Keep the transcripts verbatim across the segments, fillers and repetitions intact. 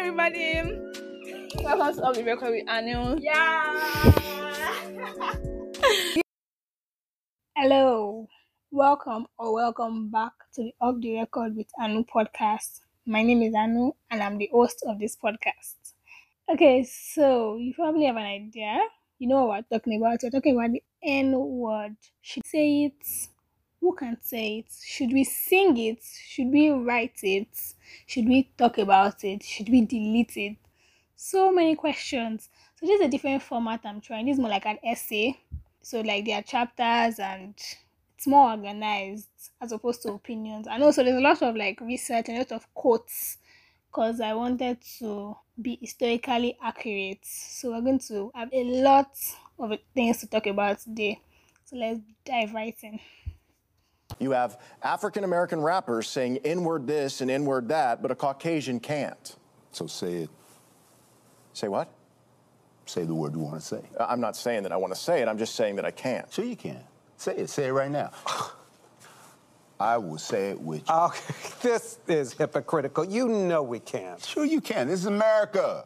everybody. Welcome to Off the Record with Anu. Yeah. Hello. Welcome or welcome back to the Off the Record with Anu podcast. My name is Anu and I'm the host of this podcast. Okay, so you probably have an idea. You know what we're talking about. We're talking about the N word. Should we say it? Who can say it? Should we sing it? Should we write it? Should we talk about it? Should we delete it? So many questions. So this is a different format I'm trying. This is more like an essay. So like there are chapters and it's more organized as opposed to opinions. And also there's a lot of like research and a lot of quotes because I wanted to be historically accurate. So we're going to have a lot of things to talk about today. So let's dive right in. You have African-American rappers saying N-word this and N-word that, but a Caucasian can't. So say it. Say what? Say the word you want to say. Uh, I'm not saying that I want to say it. I'm just saying that I can't. Sure you can. Say it. Say it right now. I will say it with you. Okay, this is hypocritical. You know we can't. Sure you can. This is America.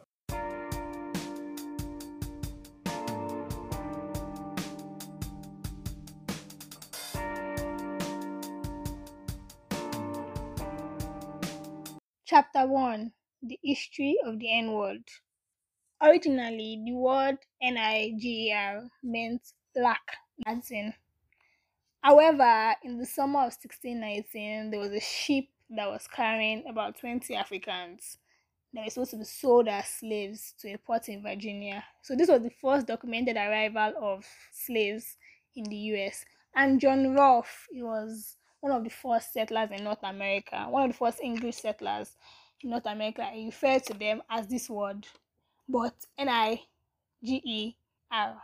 Chapter one. The history of the N-word. Originally, the word N I G E R meant black in Latin. However, in the summer of sixteen nineteen, there was a ship that was carrying about twenty Africans that were supposed to be sold as slaves to a port in Virginia. So this was the first documented arrival of slaves in the U S. And John Rolfe, he was one of the first settlers in North America, one of the first English settlers in North America. He referred to them as this word, but N I G E R.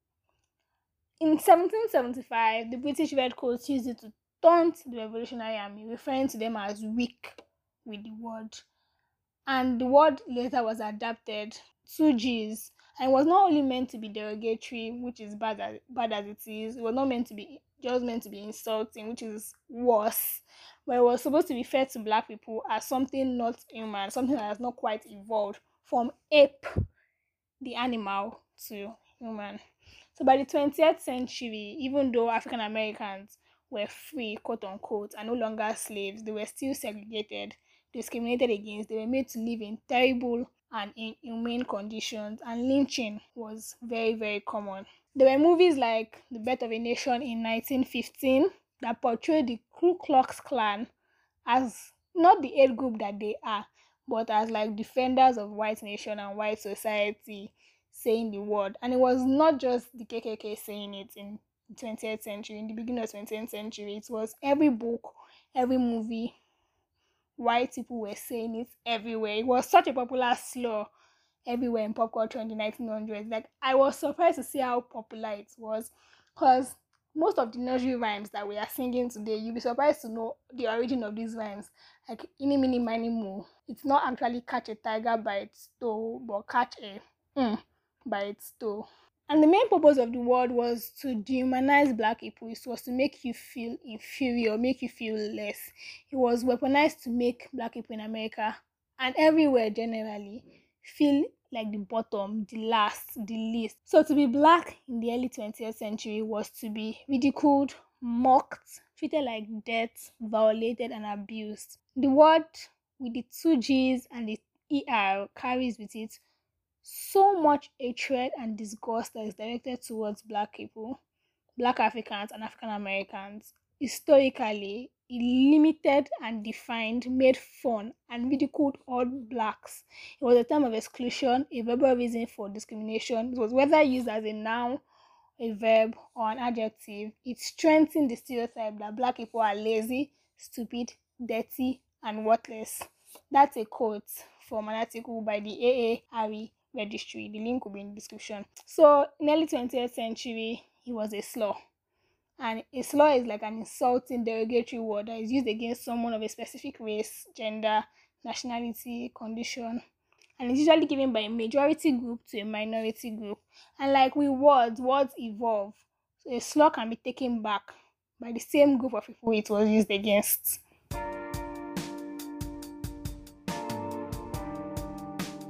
In seventeen seventy-five, the British Redcoats used it to taunt the Revolutionary Army, referring to them as weak with the word. And the word later was adapted, two G's, and it was not only meant to be derogatory, which is bad as, bad as it is. It was not meant to be, just meant to be insulting, which is worse. But it was supposed to be referred to black people as something not human, something that has not quite evolved from ape, the animal, to human. So by the twentieth century, even though African Americans were free, quote unquote, and no longer slaves, they were still segregated, discriminated against. They were made to live in terrible and inhumane conditions, and lynching was very, very common. There were movies like The Birth of a Nation in nineteen fifteen that portrayed the Ku Klux Klan as not the hate group that they are, but as like defenders of white nation and white society saying the word. And it was not just the K K K saying it in the twentieth century, in the beginning of the twentieth century. It was every book, every movie, white people were saying it everywhere. It was such a popular slur everywhere in pop culture in the nineteen hundreds. Like, I was surprised to see how popular it was, because most of the nursery rhymes that we are singing today, you'll be surprised to know the origin of these rhymes. Like, Ini Mini Mini Mo. It's not actually catch a tiger by its toe, but catch a mm, by its toe. And the main purpose of the word was to dehumanize black people. It was to make you feel inferior, make you feel less. It was weaponized to make black people in America and everywhere generally feel like the bottom, the last, the least. So to be black in the early twentieth century was to be ridiculed, mocked, treated like dirt, violated, and abused. The word with the two G's and the E R carries with it so much hatred and disgust that is directed towards black people, black Africans, and African Americans. Historically, it limited and defined, made fun, and ridiculed all blacks. It was a term of exclusion, a verbal reason for discrimination. It was whether used as a noun, a verb, or an adjective. It strengthened the stereotype that black people are lazy, stupid, dirty, and worthless. That's a quote from an article by the A A R E Registry. The link will be in the description. So in the early twentieth century, it was a slur. And a slur is like an insulting, derogatory word that is used against someone of a specific race, gender, nationality, condition. And it's usually given by a majority group to a minority group. And like with words, words evolve. So a slur can be taken back by the same group of people it was used against.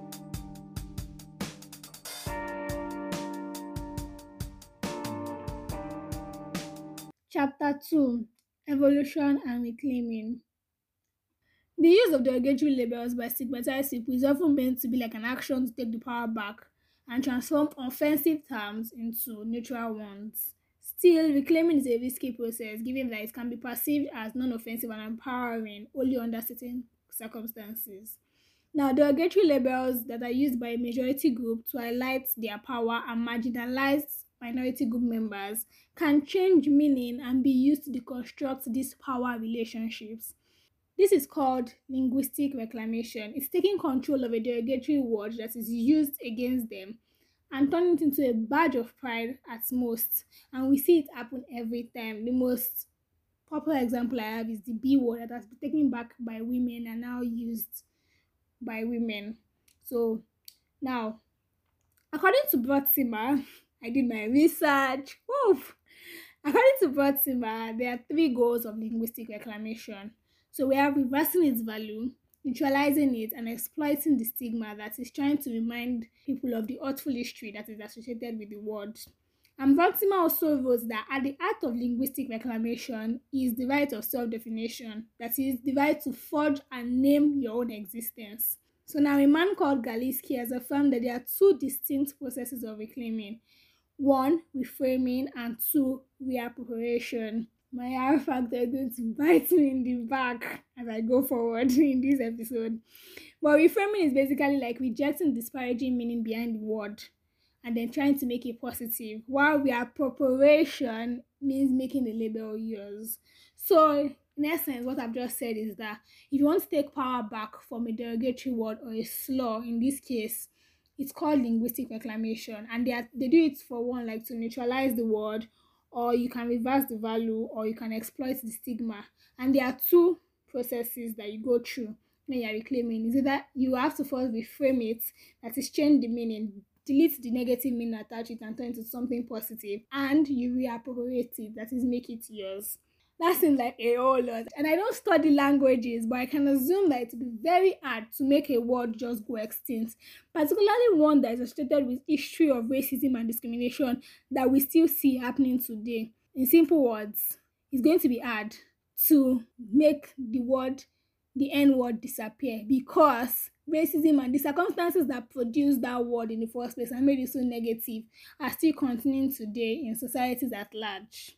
Chapter two, Evolution and Reclaiming. The use of derogatory labels by stigmatized people is often meant to be like an action to take the power back and transform offensive terms into neutral ones. Still, reclaiming is a risky process given that it can be perceived as non-offensive and empowering only under certain circumstances. Now, derogatory labels that are used by a majority group to highlight their power and marginalize minority group members can change meaning and be used to deconstruct these power relationships. This is called linguistic reclamation. It's taking control of a derogatory word that is used against them and turning it into a badge of pride at most. And we see it happen every time. The most popular example I have is the B word that has been taken back by women and now used by women. So now, according to Brodsima, I did my research. Woof! According to Brodsima, there are three goals of linguistic reclamation. So we have reversing its value, neutralizing it, and exploiting the stigma that is trying to remind people of the hurtful history that is associated with the word. And Brodsima also wrote that at the heart of linguistic reclamation is the right of self-definition, that is, the right to forge and name your own existence. So now a man called Galiski has affirmed that there are two distinct processes of reclaiming. One, reframing, and two, reappropriation. My R factor is going to bite me in the back as I go forward in this episode. But reframing is basically like rejecting disparaging meaning behind the word and then trying to make it positive, while reappropriation means making the label yours. So, in essence, what I've just said is that if you want to take power back from a derogatory word or a slur, in this case, it's called linguistic reclamation, and they are, they do it for one, like to neutralize the word, or you can reverse the value, or you can exploit the stigma. And there are two processes that you go through when you are reclaiming. Is that you have to first reframe it, that is change the meaning, delete the negative meaning, attach it and turn it into something positive, and you reappropriate it, that is make it yours. That seems like a whole lot. And I don't study languages, but I can assume that it would be very hard to make a word just go extinct, particularly one that is associated with history of racism and discrimination that we still see happening today. In simple words, it's going to be hard to make the word, the N-word, disappear, because racism and the circumstances that produced that word in the first place and made it so negative are still continuing today in societies at large.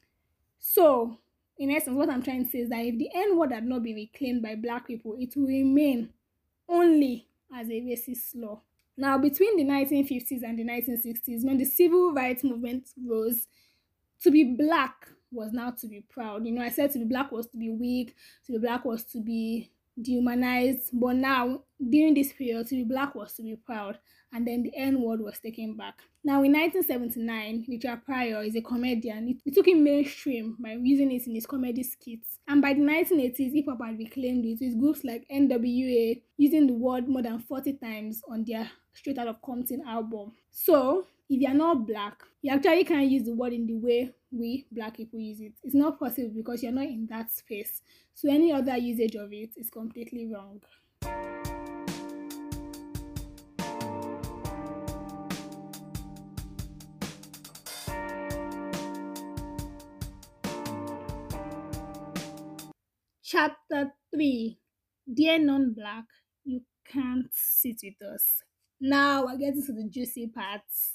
So, in essence, what I'm trying to say is that if the N-word had not been reclaimed by Black people, it will remain only as a racist slur. Now, between the nineteen fifties and the nineteen sixties, when the civil rights movement rose, to be Black was now to be proud. You know, I said to be Black was to be weak, to be Black was to be dehumanized, but now, during this period, to be Black was to be proud, and then the N-word was taken back. Now, in nineteen seventy-nine, Richard Pryor is a comedian. He took it mainstream by using it in his comedy skits. And by the nineteen eighties, hip-hop had reclaimed it with groups like N W A using the word more than forty times on their Straight Outta Compton album. So, if you're not Black, you actually can't use the word in the way we Black people use it. It's not possible because you're not in that space. So any other usage of it is completely wrong. Chapter three. Dear non-Black, you can't sit with us. Now we're getting to the juicy parts.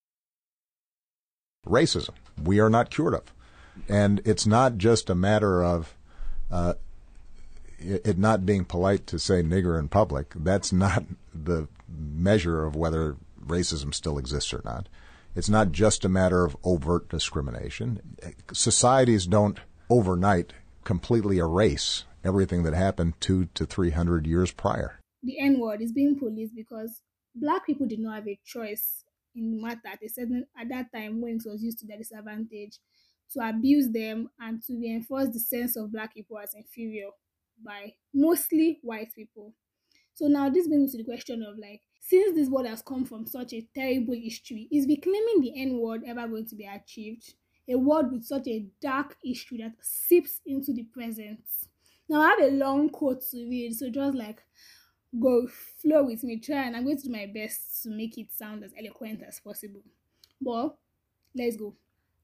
Racism, we are not cured of. And it's not just a matter of uh, it not being polite to say nigger in public. That's not the measure of whether racism still exists or not. It's not just a matter of overt discrimination. Societies don't overnight completely erase everything that happened two to three hundred years prior. The N-word is being policed because Black people did not have a choice in the matter at, a certain, at that time when it was used to their disadvantage, to abuse them and to reinforce the sense of Black people as inferior by mostly white people. So now this brings me to the question of, like, since this word has come from such a terrible history, is reclaiming the N-word ever going to be achieved? A word with such a dark history that seeps into the present. Now I have a long quote to read, so just like go flow with me, try, and I'm going to do my best to make it sound as eloquent as possible. But let's go.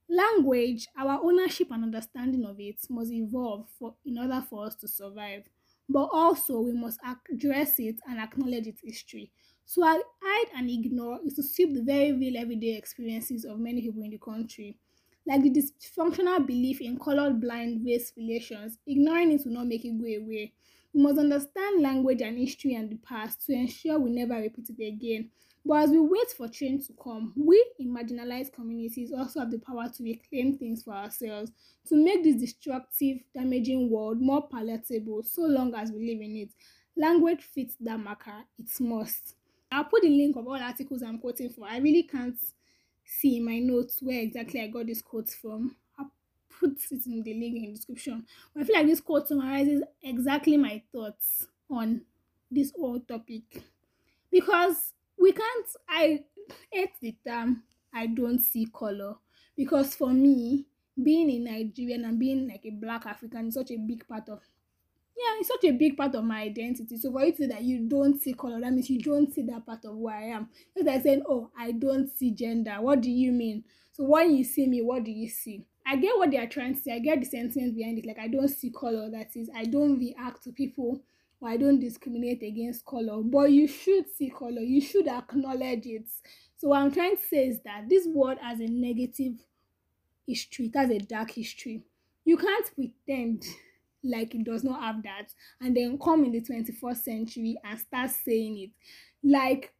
Language, our ownership and understanding of it must evolve for, in order for us to survive. But also, we must address it and acknowledge its history. To hide and ignore is to sweep the very real everyday experiences of many people in the country. Like the dysfunctional belief in colored blind race relations, ignoring it will not make it go away. We must understand language and history and the past to ensure we never repeat it again. But as we wait for change to come, we in marginalized communities also have the power to reclaim things for ourselves, to make this destructive, damaging world more palatable so long as we live in it. Language fits that marker, it must. I'll put the link of all articles I'm quoting for. I really can't see in my notes where exactly I got these quotes from. I'll put it in the link in the description. But I feel like this quote summarizes exactly my thoughts on this whole topic. Because we can't, I hate the term I don't see color. Because for me, being a Nigerian and being like a black African is such a big part of, yeah, it's such a big part of my identity. So for you to say that you don't see color, that means you don't see that part of who I am. It's like saying, oh, I don't see gender. What do you mean? So when you see me, what do you see? I get what they are trying to say. I get the sentiment behind it. Like, I don't see color. That is, I don't react to people, or I don't discriminate against color. But you should see color. You should acknowledge it. So what I'm trying to say is that this world has a negative history. It has a dark history. You can't pretend like it does not have that and then come in the twenty-first century and start saying it like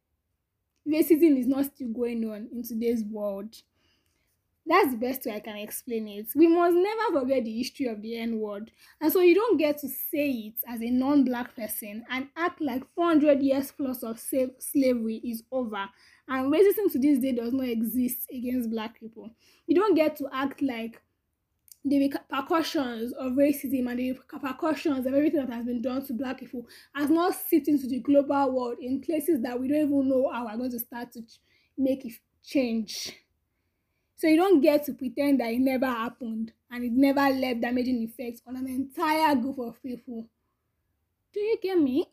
racism is not still going on in today's world. That's the best way I can explain it. We must never forget the history of the N-word. And so you don't get to say it as a non-black person and act like four hundred years plus of slave- slavery is over and racism to this day does not exist against black people. You don't get to act like the repercussions of racism and the repercussions of everything that has been done to black people has not seeped into the global world in places that we don't even know how we're going to start to ch- make it change. So you don't get to pretend that it never happened and it never left damaging effects on an entire group of people. Do you get me?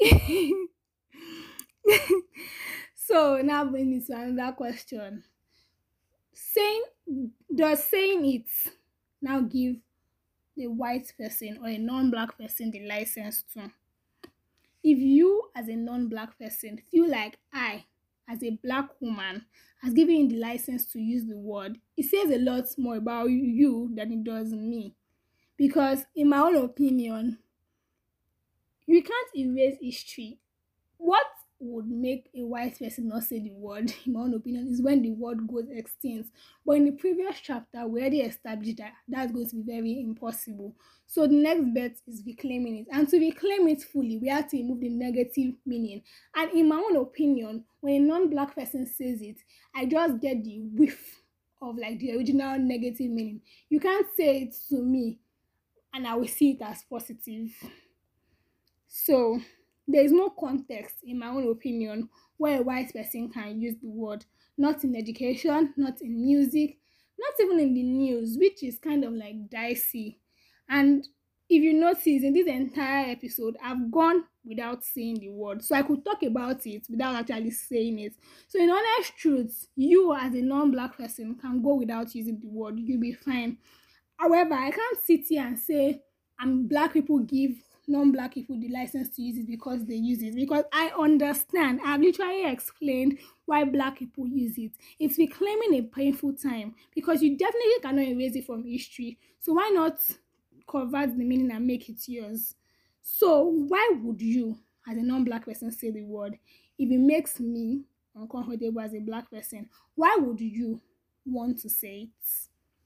So now bring me to another question. Saying, does saying it now give the white person or a non-black person the license to? If you as a non-black person feel like I, as a black woman, has given you the license to use the word, it says a lot more about you than it does me. Because in my own opinion, you can't erase history. What would make a white person not say the word, in my own opinion, is when the word goes extinct. But in the previous chapter, we already established that that's going to be very impossible. So the next bet is reclaiming it. And to reclaim it fully, we have to remove the negative meaning. And in my own opinion, when a non-black person says it, I just get the whiff of like the original negative meaning. You can't say it to me and I will see it as positive. So there is no context, in my own opinion, where a white person can use the word. Not in education, not in music, not even in the news, which is kind of like dicey. And if you notice, in this entire episode, I've gone without saying the word. So I could talk about it without actually saying it. So in honest truth, you as a non-black person can go without using the word. You'll be fine. However, I can't sit here and say, and black people give non-black people the license to use it because they use it, because I understand. I've literally explained why black people use it. It's reclaiming a painful time because you definitely cannot erase it from history. So why not convert the meaning and make it yours? So why would you, as a non-black person, say the word if it makes me uncomfortable as a black person? Why would you want to say it?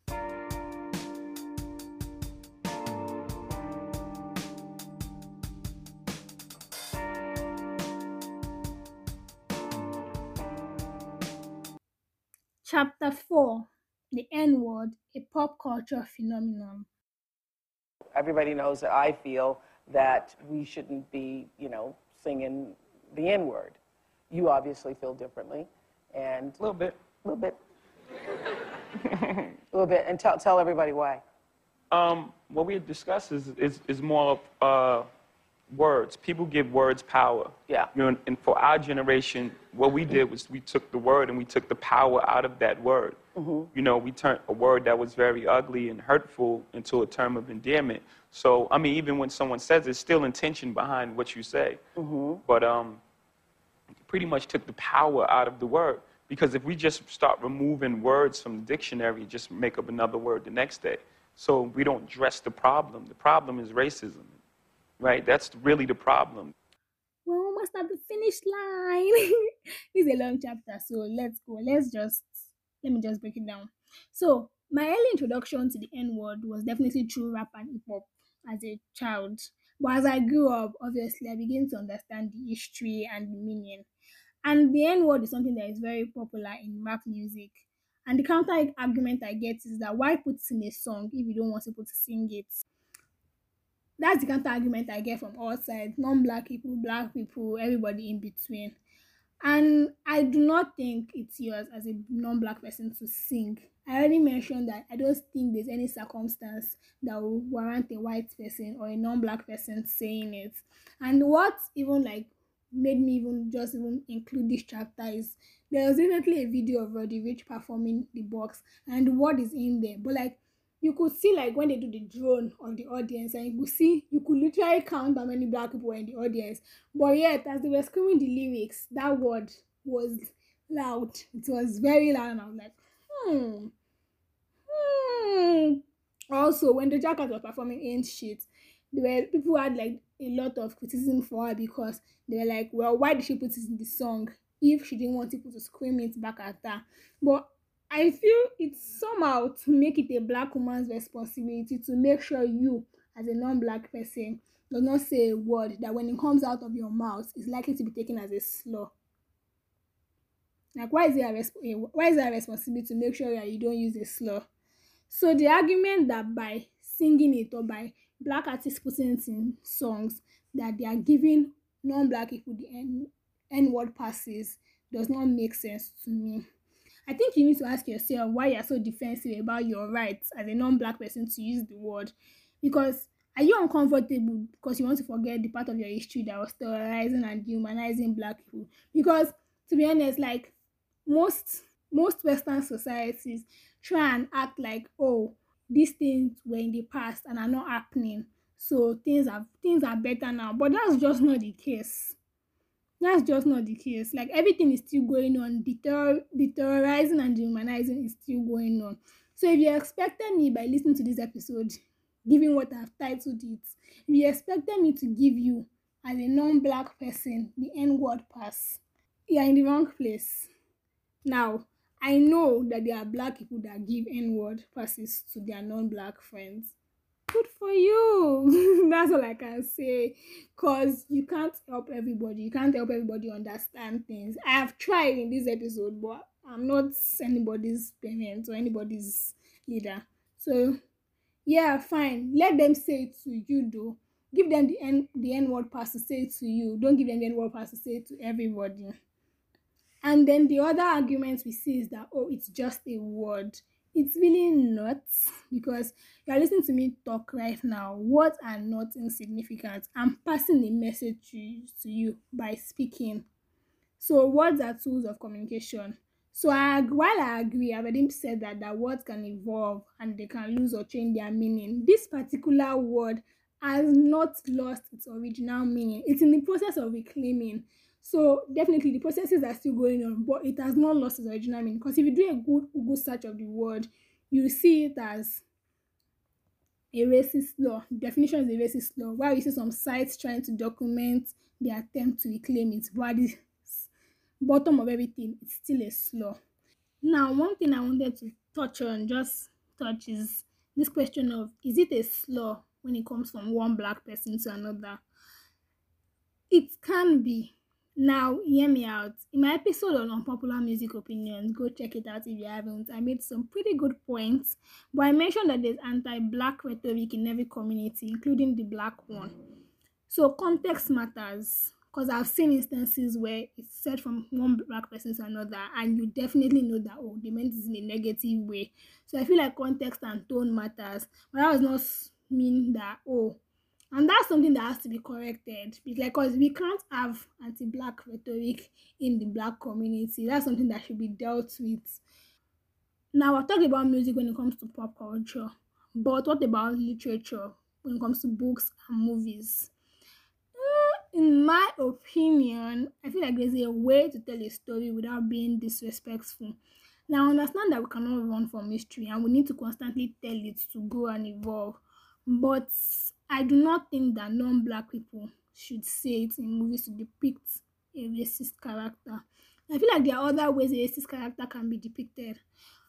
Chapter four, The N-word, a pop culture phenomenon. Everybody knows that I feel that we shouldn't be, you know, singing the N-word. You obviously feel differently, and A little bit. a little bit, a little bit, and tell tell everybody why. Um, what we had discussed is is, is more of uh, words. People give words power. Yeah. You know, and for our generation, what we did was we took the word and we took the power out of that word. Mm-hmm. You know, we turned a word that was very ugly and hurtful into a term of endearment. So, I mean, even when someone says it, there's still intention behind what you say. Mm-hmm. But um, pretty much took the power out of the word. Because if we just start removing words from the dictionary, just make up another word the next day. So we don't address the problem. The problem is racism, right? That's really the problem. We're almost at the finish line. This is a long chapter, so let's go. Let's just, let me just break it down. So my early introduction to the N-word was definitely through rap and hip-hop as a child. But as I grew up, obviously, I began to understand the history and the meaning. And the N-word is something that is very popular in rap music. And the counter argument I get is that why put it in a song if you don't want people to sing it? That's the counter argument I get from all sides, non-black people, black people, everybody in between. And I do not think it's yours as a non-black person to sing. I already mentioned that I don't think there's any circumstance that will warrant a white person or a non-black person saying it. And what even like made me even just even include this chapter is there was recently a video of Roddy Ricch performing the box and the word is in there. But like you could see like when they do the drone of the audience and you could see, you could literally count how many black people were in the audience. But yet, as they were screaming the lyrics, that word was loud. It was very loud and I was like, hmm, hmm. Also, when the Jackals were performing Ain't Shit, there were people who had like a lot of criticism for her because they were like, well, why did she put it in the song if she didn't want people to scream it back at her? But I feel it's somehow to make it a black woman's responsibility to make sure you, as a non-black person, does not say a word that when it comes out of your mouth is likely to be taken as a slur. Like, why is it a, resp- why is it a responsibility to make sure that you don't use a slur? So the argument that by singing it or by black artists putting it in songs that they are giving non-black people the N- N-word passes does not make sense to me. I think you need to ask yourself why you're so defensive about your rights as a non-black person to use the word. Because are you uncomfortable because you want to forget the part of your history that was terrorizing and dehumanizing black people? Because to be honest, like most most Western societies try and act like, oh, these things were in the past and are not happening, so things are things are better now. But that's just not the case. That's just not the case. Like, everything is still going on. The, terror, the terrorizing and dehumanizing is still going on. So if you expected me by listening to this episode, given what I've titled it, if you expected me to give you, as a non-black person, the N-word pass, you're in the wrong place. Now, I know that there are black people that give N-word passes to their non-black friends. Good for you. That's all I can say. Because you can't help everybody. You can't help everybody understand things. I have tried in this episode, but I'm not anybody's parent or anybody's leader. So, yeah, fine. Let them say it to you, though. Give them the N the N-word pass to say it to you. Don't give them the N-word pass to say it to everybody. And then the other argument we see is that, oh, it's just a word. It's really not, because you're listening to me talk right now. Words are not insignificant. I'm passing a message to, to you by speaking. So words are tools of communication. So I, while I agree, I've already said that, that words can evolve and they can lose or change their meaning. This particular word has not lost its original meaning. It's in the process of reclaiming. So definitely the processes are still going on, but it has not lost its original meaning. Because if you do a good Google search of the word, you see it as a racist law. The definition is a racist law. While you see some sites trying to document the attempt to reclaim it, but at the bottom of everything, it's still a slur. Now, one thing I wanted to touch on, just touch, is this question of, is it a slur when it comes from one black person to another? It can be. Now, hear me out. In my episode on Unpopular Music Opinions, go check it out if you haven't. I made some pretty good points, but I mentioned that there's anti-black rhetoric in every community, including the black one. So context matters, because I've seen instances where it's said from one black person to another, and you definitely know that, oh, they meant it in a negative way. So I feel like context and tone matters, but that does not mean that, oh, And that's something that has to be corrected. Because we can't have anti-black rhetoric in the black community. That's something that should be dealt with. Now, I've talked about music when it comes to pop culture, but what about literature when it comes to books and movies? Mm, In my opinion, I feel like there's a way to tell a story without being disrespectful. Now, I understand that we cannot run from history and we need to constantly tell it to grow and evolve. But I do not think that non black people should say it in movies to depict a racist character. I feel like there are other ways a racist character can be depicted.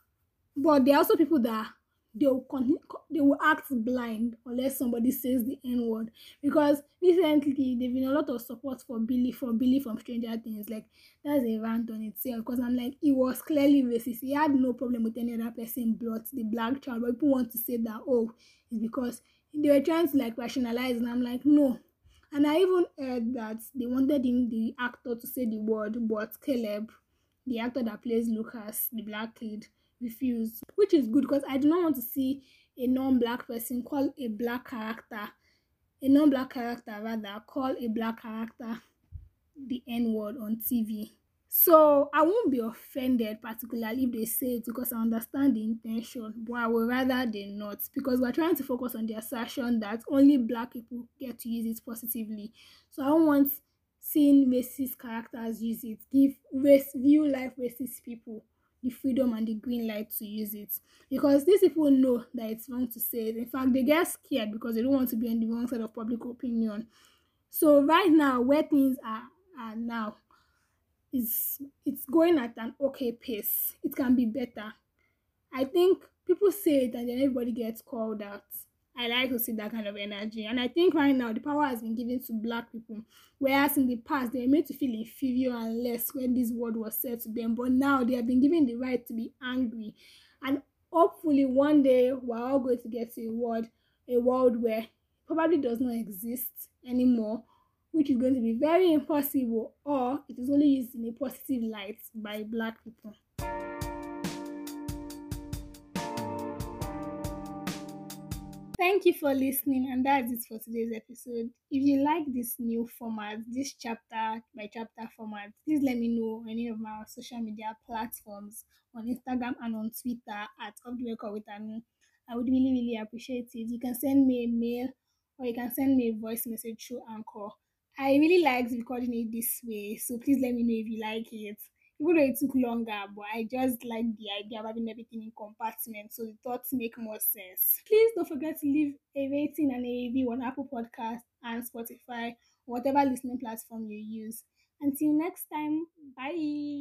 But there are also people that they will continue, they will act blind unless somebody says the N word. Because recently there've been a lot of support for Billy for Billy from Stranger Things. Like that's a rant on itself. Because I'm like, he was clearly racist. He had no problem with any other person but the black child. But people want to say that oh, it's because they were trying to like rationalize, and I'm like, no. And I even heard that they wanted him, the actor, to say the word, but Caleb, the actor that plays Lucas, the black kid, refused, which is good because I do not want to see a non-black person call a black character, a non-black character rather, call a black character the N-word on T V. So I won't be offended particularly if they say it because I understand the intention, but I would rather they not, because we're trying to focus on the assertion that only black people get to use it positively. So I don't want seeing racist characters use it, give race real life racist people the freedom and the green light to use it, because these people know that it's wrong to say it. In fact, they get scared because they don't want to be on the wrong side of public opinion. So right now, where things are are now, is it's going at an okay pace. It can be better. I think people say it and then everybody gets called out. I like to see that kind of energy. And I think right now the power has been given to black people. Whereas in the past they were made to feel inferior and less when this word was said to them. But now they have been given the right to be angry. And hopefully one day we're all going to get to a world, a world where it probably does not exist anymore, which is going to be very impossible, or it is only used in a positive light by black people. Thank you for listening, and that's it for today's episode. If you like this new format, this chapter by chapter format, please let me know on any of my social media platforms on Instagram and on Twitter at Off the Record with Anu. I would really, really appreciate it. You can send me a mail or you can send me a voice message through Anchor. I really liked recording it this way, so please let me know if you like it. Even though it took longer, but I just like the idea of having everything in compartments, so the thoughts make more sense. Please don't forget to leave a rating and a review on Apple Podcasts and Spotify, or whatever listening platform you use. Until next time, bye.